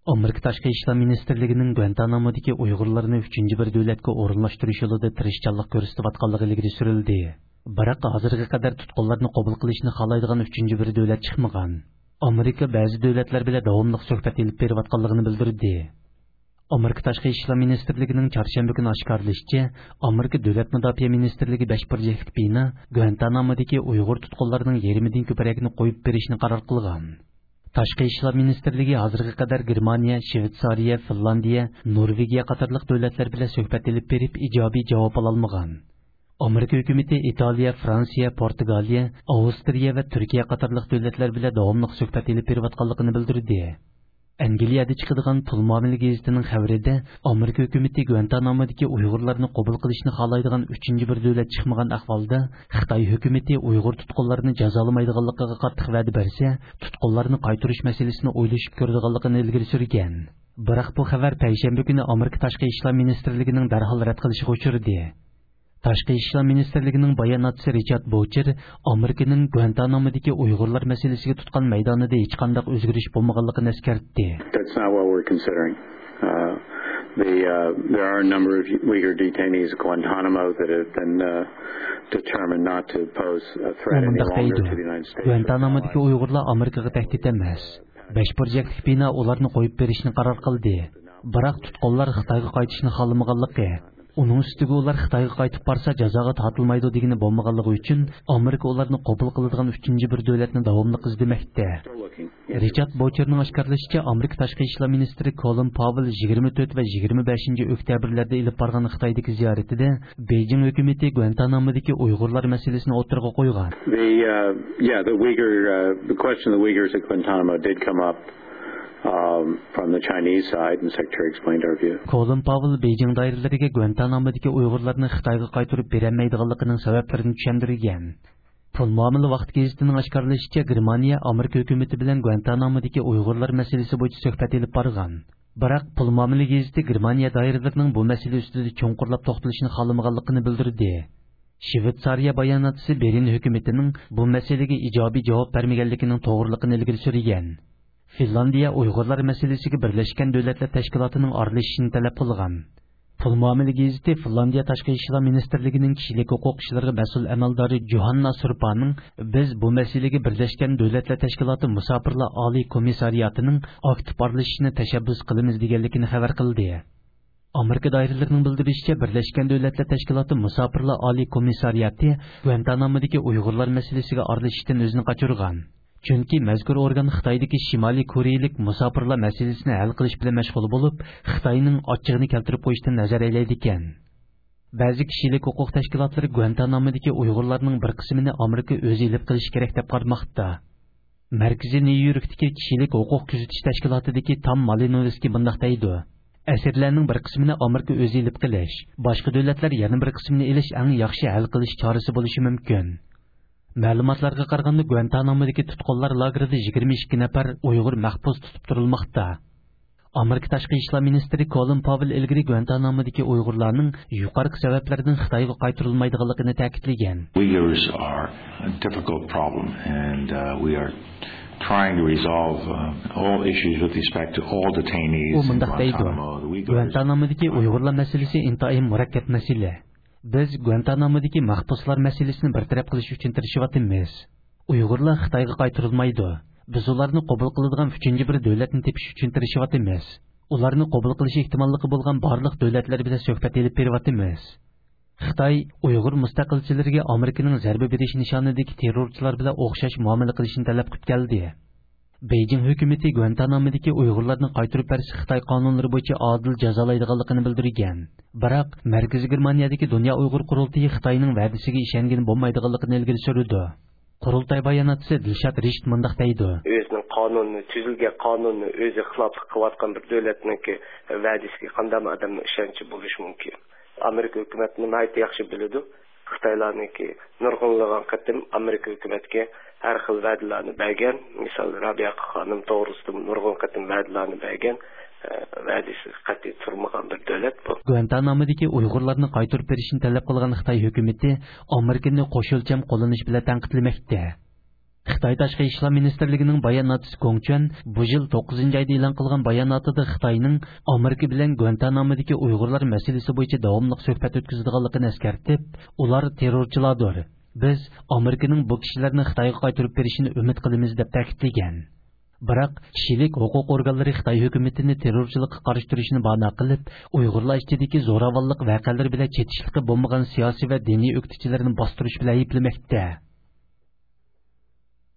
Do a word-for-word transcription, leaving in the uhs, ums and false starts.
Amerika Tashqi ishlar ministrligining Guantanamodagi Uyg'urlarni uchinchi bir davlatga o'rinlashtirish yo'lida tirishchanlik ko'rsatayotganligi ilgari surildi. Biroq hozirga qadar tutqunlarni qabul qilishni xohlaydigan uchinchi bir davlat chiqmagan. Amerika ba'zi davlatlar bilan davomli suhbat olib berayotganligini bildirdi. Amerika Tashqi ishlar ministrligining chorshanba kuni oshkorlashicha, Amerika Davlat mudofaa ministrligi besh burchakli bino Guantanamodagi Uyg'ur tutqunlarining yarmidan ko'pragini qo'yib berishni qaror qilgan. Tashqi ishlar ministrligi hozirga qadar Germaniya, Shveysariya, Finlandiya, Norvegiya qatorliq davlatlar bilan suhbat olib berib ijobiy javob ololmagan. Amerika hukumati Italiya, Fransiya, Portugaliya, Avstriya va Turkiya qatorliq davlatlar bilan davomli suhbat olib berayotganligini bildirdi. Angliyada chiqadigan pul muomala gazetining xabarida Amerika hukumati Guantanamodagi Uyg'urlarni qabul qilishni xohlaydigan uchinchi bir davlat chiqmagan ahvolda Xitoy hukumati Uyg'ur tutqunlarini jazolamaydiganligiga qattiq va'da bersa, tutqunlarni qaytarish masalasini o'ylashib ko'radiganligini ilgari surgan. Biroq bu xabar payshanba kuni Amerika Tashqi ishlar ministrligining darhol rad qilishiga uchradi. Tashqi ishlar ministrligining bayonotchisi Richard Boucher Amerikaning Guantanamodagi Uyg'urlar masalasiga tutgan maydonida hech qanday o'zgarish bo'lmaganligini eskartdi. That's not what we're considering. Uh, the, uh, there are a number of Uyghur detainees at Guantanamo that have been uh, determined not to pose a threat any longer to the United States. Guantanamodagi Uyg'urlar Amerikaga tahdid emas. besh burchakli bino ularni qo'yib berishni qaror qildi. Biroq tutqunlar Xitoyga qaytishni xohlamaganligi, uning ustiga ular Xitoyga qaytib borsa jazoga tortilmaydi degani bo'lmaganligi uchun Amerika ularni qabul qiladigan uchinchi bir davlatni davomli izlamoqda. Richard Boucherning oshkorlashicha, Amerika Tashqi ishlar ministri Colin Powell yigirma to'rt va yigirma beshinchi oktyabrlarda ilib borgan Xitoydagi ziyoratida Beijing hukumati Guantanamodagi Uyg'urlar masalasini o'tirg'a qo'ygan. The uh, yeah, the Uyghur uh, the question of the Uyghurs at Guantanamo did come up Um, from the Chinese side, and Secretary explained our view. Colin Powell Beijing doiralariga Guantanamodagi Uyg'urlarni Xitoyga qaytarib berolmaydiganligining sabablarini tushuntirgan. Pul muomala vaqt gazetining oshkorlashicha, Germaniya Amerika hukumati bilan Guantanamodagi Uyg'urlar masalasi bo'yicha suhbat olib borgan. Biroq pul muomala gazeti Germaniya doiralarining bu masala ustida cho'nqurlab to'xtalishni xohlamaganligini bildirdi. Shveysariya bayonotchisi Berlin hukumatining bu masalaga ijobiy javob bermaganligining to'g'riligini ilgari surgan. Finlandiya Uyg'urlar masalasiga Birlashgan Davlatlar Tashkilotining aralashishini talab qilgan. Pul muomala gazeti Finlandiya Tashqi ishlar ministrligining kishilik huquq ishlariga mas'ul amaldori Johanna Surpaning biz bu masalaga Birlashgan Davlatlar Tashkiloti Musofirlar Oliy komissariyatining aktiv aralashishini tashabbus qilamiz deganligini xabar qildi. Amerika doiralarining bildirishicha, Birlashgan Davlatlar Tashkiloti Musofirlar Oliy komissariyati Guantanamodagi Uyg'urlar masalasiga aralashishdan o'zini qochirgan. Chunki mazkur organ Xitoydagi Shimoliy Koreyalik musofirlar masalasini hal qilish bilan mashg'ul bo'lib, Xitoyning ochchig'ini keltirib qo'yishdan nazar aylaydi ekan. Ba'zi kishilik huquq tashkilotlari Guantanamodagi Uyg'urlarning bir qismini Amerika o'zi ilib qilish kerak deb qarmoqda. Markaziy Nyu-Yorkdagi kishilik huquq kuzatish tashkilotidagi Tom Malinowski bunday deydi: Asirlarning bir qismini Amerika o'zi ilib qilish, boshqa davlatlar yana bir qismini ilish eng yaxshi hal qilish chorasi bo'lishi mumkin. Ma'lumotlarga qaraganda Guantanamodagi tutqunlar lagerida yigirma ikki nafar Uyg'ur mahbus tutib turilmoqda. Amerika Tashqi ishlar ministri Colin Powell ilgari Guantanamodagi Uyg'urlarning yuqorqi sabablardan Xitoyga qaytarilmaydiganligini ta'kidlagan. Uyghurs are a difficult problem and uh, we are trying to resolve uh, all issues with respect to all detainees in Guantanamo. Guantanamodagi Uyg'urlar masalasi intayin murakkab masala. Biz Guantanamodagi mahbuslar masalasini bartaraf qilish uchun tirishyapmiz. Uyg'urlar Xitoyga qaytarilmaydi. Biz ularni qabul qiladigan uchinchi bir davlatni tepish uchun tirishyapmiz. Ularni qabul qilish ehtimolligi bo'lgan barliq davlatlar bilan suhbat olib beryapmiz. Xitoy Uyg'ur mustaqilchilariga Amerikaning zarba berish nishonidagi terrorchilar bilan o'xshash muomala qilishni talab qilib keldi. Beijing hukumati Guantanamodagi Uyg'urlarni qaytarib berish Xitoy qonunlari bo'yicha adil jazolaydiganligini bildirgan. Biroq Markaziy Germaniyadagi Dunyo Uyg'ur qurultayi Xitoyning va'dasiga ishongan bo'lmaydiganligini ilgari surdi. Qurultay bayonotchisi Dilshad Risht mundaq deydi: O'zining qonunni, tuzilgan qonunni o'zi xiloflik qilayotgan bir davlatningki va'dasiga qanday odamning ishonchi bo'lishi mumkin? Amerika hukumati nimaga yaxshi biladi? Xitoylarniki nurg'unlagan qatim Amerika hukumatiga har xil va'dalarni bergan, misol Rabiya xonim to'g'risida nurg'un qatim va'dalarni bergan, va'dasi qat'iy turmagan bir davlat bu. Guantanamodagi Uyg'urlarni qaytarib berishni talab qilgan Xitoy hukumati Amerikani qo'shilcham qo'llanish bilan tanqidlamoqda. Xitoy Tashqi ishlar ministrligining bayonotchisi Gong Chuan bu yil to'qqizinchi oyda e'lon qilgan bayonotida Xitoyning Amerika bilan Guantanamodagi Uyg'urlar masalasi bo'yicha davomli suhbat o'tkazadiganligini eskartib, ular terrorchilardir. Biz Amerikaning bu kishilarni Xitoyga qaytarib berishini umid qilamiz deb ta'kidlagan. Biroq kishilik huquq organlari Xitoy hukumatini terrorchilikqa qarshi turishni bahona qilib, Uyg'urlar ichidagi zo'ravonlik voqealari bilan chetishlikqa bo'lmagan siyosiy va diniy o'qituvchilarni bostirish bilan ayblamoqda.